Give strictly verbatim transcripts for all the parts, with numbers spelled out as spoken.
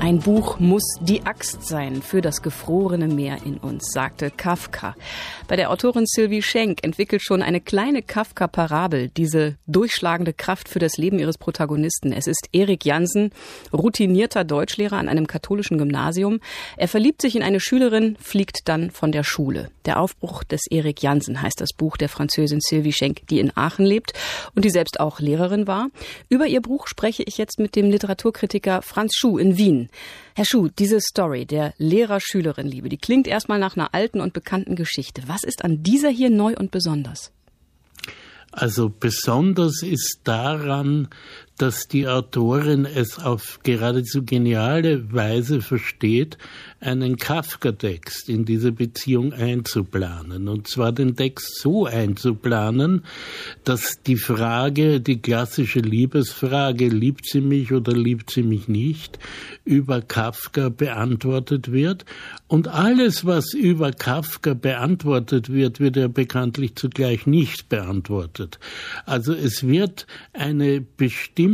Ein Buch muss die Axt sein für das gefrorene Meer in uns, sagte Kafka. Bei der Autorin Sylvie Schenk entwickelt schon eine kleine Kafka-Parabel diese durchschlagende Kraft für das Leben ihres Protagonisten. Es ist Erik Jansen, routinierter Deutschlehrer an einem katholischen Gymnasium. Er verliebt sich in eine Schülerin, fliegt dann von der Schule. Der Aufbruch des Erik Jansen heißt das Buch der Französin Sylvie Schenk, die in Aachen lebt und die selbst auch Lehrerin war. Über ihr Buch spreche ich jetzt mit dem Literaturkritiker Franz Schuh in Wien. Herr Schuh, diese Story der Lehrer-Schülerin-Liebe, die klingt erstmal nach einer alten und bekannten Geschichte. Was ist an dieser hier neu und besonders? Also besonders ist daran, dass die Autorin es auf geradezu geniale Weise versteht, einen Kafka-Text in diese Beziehung einzuplanen. Und zwar den Text so einzuplanen, dass die Frage, die klassische Liebesfrage, liebt sie mich oder liebt sie mich nicht, über Kafka beantwortet wird. Und alles, was über Kafka beantwortet wird, wird ja bekanntlich zugleich nicht beantwortet. Also es wird eine bestimmte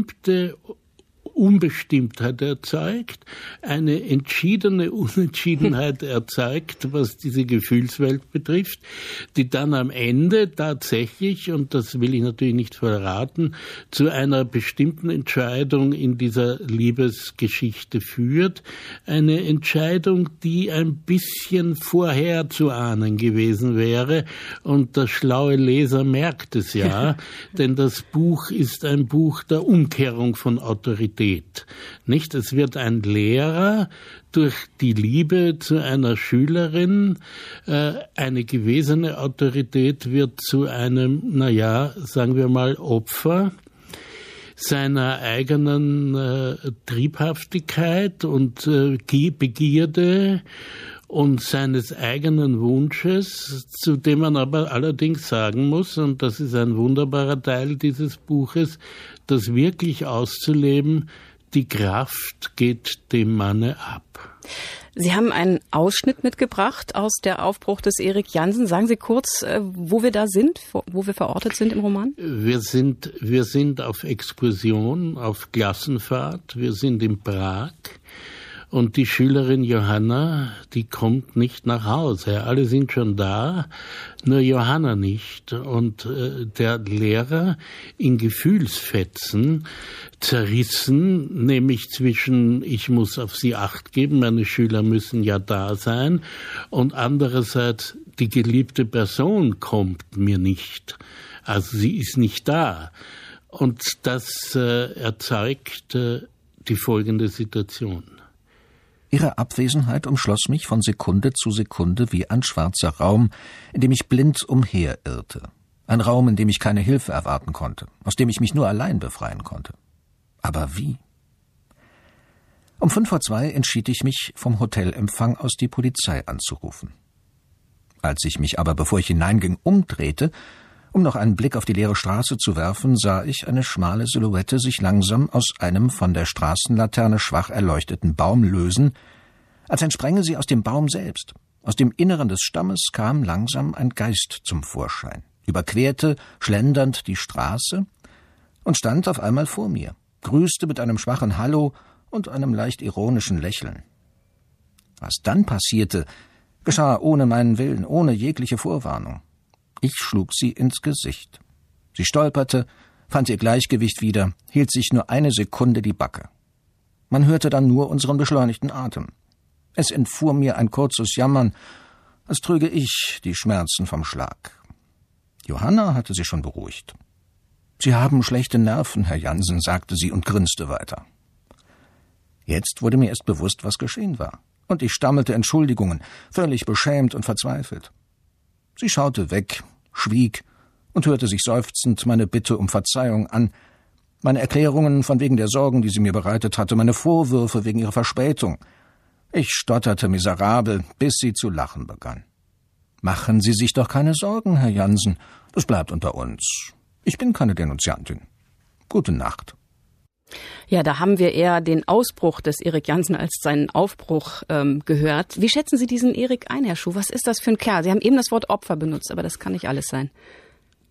Unbestimmtheit erzeugt, eine entschiedene Unentschiedenheit erzeugt, was diese Gefühlswelt betrifft, die dann am Ende tatsächlich, und das will ich natürlich nicht verraten, zu einer bestimmten Entscheidung in dieser Liebesgeschichte führt. Eine Entscheidung, die ein bisschen vorherzuahnen gewesen wäre, und der schlaue Leser merkt es ja, denn das Buch ist ein Buch der Umkehrung von Autorität. Nicht? Es wird ein Lehrer durch die Liebe zu einer Schülerin, äh, eine gewesene Autorität wird zu einem, naja, sagen wir mal, Opfer seiner eigenen äh, Triebhaftigkeit und äh, Begierde und seines eigenen Wunsches, zu dem man aber allerdings sagen muss, und das ist ein wunderbarer Teil dieses Buches, das wirklich auszuleben, die Kraft geht dem Manne ab. Sie haben einen Ausschnitt mitgebracht aus der Aufbruch des Erik Jansen. Sagen Sie kurz, wo wir da sind, wo wir verortet sind im Roman? Wir sind, wir sind auf Exkursion, auf Klassenfahrt, wir sind in Prag. Und die Schülerin Johanna, die kommt nicht nach Hause. Alle sind schon da, nur Johanna nicht. Und äh, der Lehrer in Gefühlsfetzen zerrissen, nämlich zwischen ich muss auf sie Acht geben, meine Schüler müssen ja da sein, und andererseits die geliebte Person kommt mir nicht. Also sie ist nicht da. Und das äh, erzeugt äh, die folgende Situation. Ihre Abwesenheit umschloss mich von Sekunde zu Sekunde wie ein schwarzer Raum, in dem ich blind umherirrte. Ein Raum, in dem ich keine Hilfe erwarten konnte, aus dem ich mich nur allein befreien konnte. Aber wie? Um fünf vor zwei entschied ich mich, vom Hotelempfang aus die Polizei anzurufen. Als ich mich aber, bevor ich hineinging, umdrehte, um noch einen Blick auf die leere Straße zu werfen, sah ich eine schmale Silhouette sich langsam aus einem von der Straßenlaterne schwach erleuchteten Baum lösen, als entspränge sie aus dem Baum selbst. Aus dem Inneren des Stammes kam langsam ein Geist zum Vorschein, überquerte, schlendernd die Straße und stand auf einmal vor mir, grüßte mit einem schwachen Hallo und einem leicht ironischen Lächeln. Was dann passierte, geschah ohne meinen Willen, ohne jegliche Vorwarnung. Ich schlug sie ins Gesicht. Sie stolperte, fand ihr Gleichgewicht wieder, hielt sich nur eine Sekunde die Backe. Man hörte dann nur unseren beschleunigten Atem. Es entfuhr mir ein kurzes Jammern, als trüge ich die Schmerzen vom Schlag. Johanna hatte sie schon beruhigt. »Sie haben schlechte Nerven, Herr Jansen«, sagte sie und grinste weiter. Jetzt wurde mir erst bewusst, was geschehen war, und ich stammelte Entschuldigungen, völlig beschämt und verzweifelt. Sie schaute weg, schwieg und hörte sich seufzend meine Bitte um Verzeihung an, meine Erklärungen von wegen der Sorgen, die sie mir bereitet hatte, meine Vorwürfe wegen ihrer Verspätung. Ich stotterte miserabel, bis sie zu lachen begann. »Machen Sie sich doch keine Sorgen, Herr Jansen, das bleibt unter uns. Ich bin keine Denunziantin. Gute Nacht.« Ja, da haben wir eher den Ausbruch des Erik Jansen als seinen Aufbruch ähm, gehört. Wie schätzen Sie diesen Erik ein, Herr Schuh? Was ist das für ein Kerl? Sie haben eben das Wort Opfer benutzt, aber das kann nicht alles sein.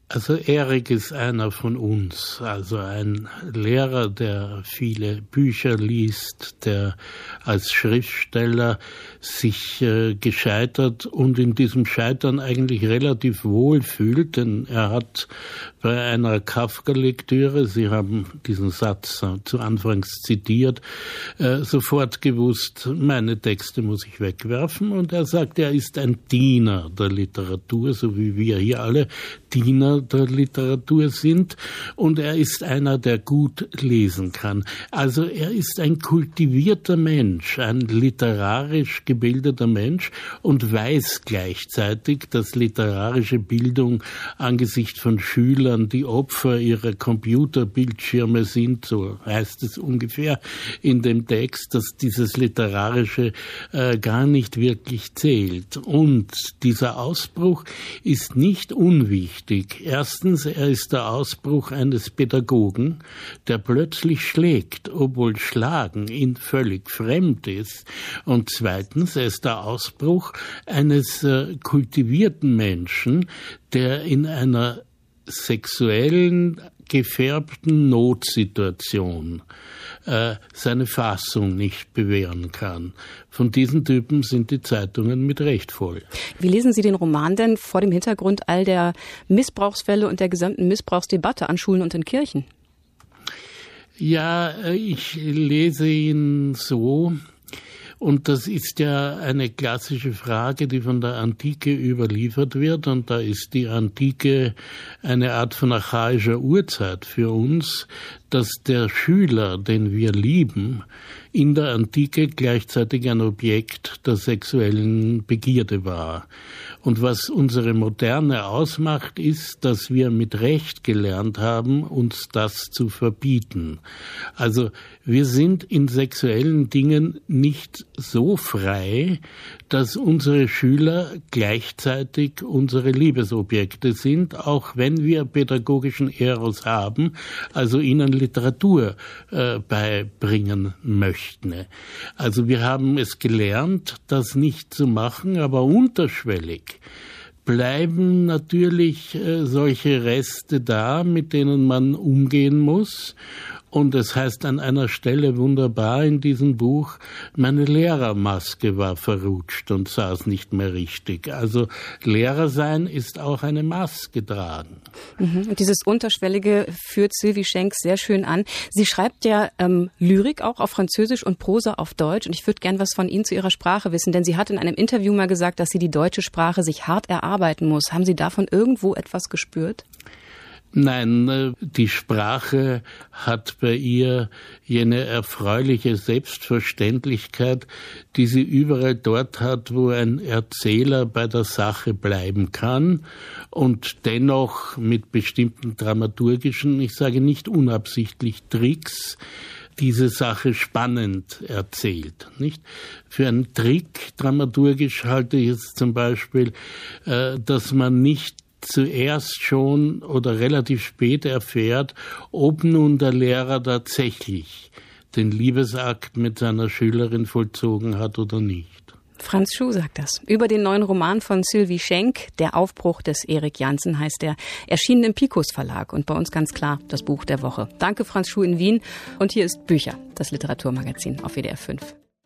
Also Erik ist einer von uns, also ein Lehrer, der viele Bücher liest, der als Schriftsteller sich äh, gescheitert und in diesem Scheitern eigentlich relativ wohl fühlt, denn er hat bei einer Kafka-Lektüre, Sie haben diesen Satz äh, zu Anfangs zitiert, äh, sofort gewusst, meine Texte muss ich wegwerfen, und er sagt, er ist ein Diener der Literatur, so wie wir hier alle Diener der Literatur sind, und er ist einer, der gut lesen kann. Also er ist ein kultivierter Mensch, ein literarisch gebildeter Mensch und weiß gleichzeitig, dass literarische Bildung angesichts von Schülern, die Opfer ihrer Computerbildschirme sind, so heißt es ungefähr in dem Text, dass dieses Literarische äh, gar nicht wirklich zählt. Und dieser Ausbruch ist nicht unwichtig. Erstens, er ist der Ausbruch eines Pädagogen, der plötzlich schlägt, obwohl Schlagen ihm völlig fremd ist. Und zweitens, er ist der Ausbruch eines äh, kultivierten Menschen, der in einer sexuellen, gefärbten Notsituation äh, seine Fassung nicht bewähren kann. Von diesen Typen sind die Zeitungen mit Recht voll. Wie lesen Sie den Roman denn vor dem Hintergrund all der Missbrauchsfälle und der gesamten Missbrauchsdebatte an Schulen und in Kirchen? Ja, ich lese ihn so. Und das ist ja eine klassische Frage, die von der Antike überliefert wird. Und da ist die Antike eine Art von archaischer Urzeit für uns, dass der Schüler, den wir lieben, in der Antike gleichzeitig ein Objekt der sexuellen Begierde war. Und was unsere Moderne ausmacht, ist, dass wir mit Recht gelernt haben, uns das zu verbieten. Also wir sind in sexuellen Dingen nicht so frei, dass unsere Schüler gleichzeitig unsere Liebesobjekte sind, auch wenn wir pädagogischen Eros haben, also ihnen Literatur äh, beibringen möchten. Also wir haben es gelernt, das nicht zu machen, aber unterschwellig bleiben natürlich äh, solche Reste da, mit denen man umgehen muss. Und es heißt an einer Stelle wunderbar in diesem Buch, meine Lehrermaske war verrutscht und saß nicht mehr richtig. Also Lehrer sein ist auch eine Maske tragen. Mhm. Und dieses Unterschwellige führt Sylvie Schenk sehr schön an. Sie schreibt ja ähm, Lyrik auch auf Französisch und Prosa auf Deutsch. Und ich würde gern was von Ihnen zu Ihrer Sprache wissen, denn sie hat in einem Interview mal gesagt, dass sie die deutsche Sprache sich hart erarbeiten muss. Haben Sie davon irgendwo etwas gespürt? Nein, die Sprache hat bei ihr jene erfreuliche Selbstverständlichkeit, die sie überall dort hat, wo ein Erzähler bei der Sache bleiben kann und dennoch mit bestimmten dramaturgischen, ich sage nicht unabsichtlich, Tricks, diese Sache spannend erzählt, nicht? Für einen Trick dramaturgisch halte ich es zum Beispiel, dass man nicht zuerst schon oder relativ spät erfährt, ob nun der Lehrer tatsächlich den Liebesakt mit seiner Schülerin vollzogen hat oder nicht. Franz Schuh sagt das. Über den neuen Roman von Sylvie Schenk, Der Aufbruch des Erik Janssen heißt er, erschienen im Picus Verlag und bei uns ganz klar das Buch der Woche. Danke Franz Schuh in Wien und hier ist Bücher, das Literaturmagazin auf W D R fünf.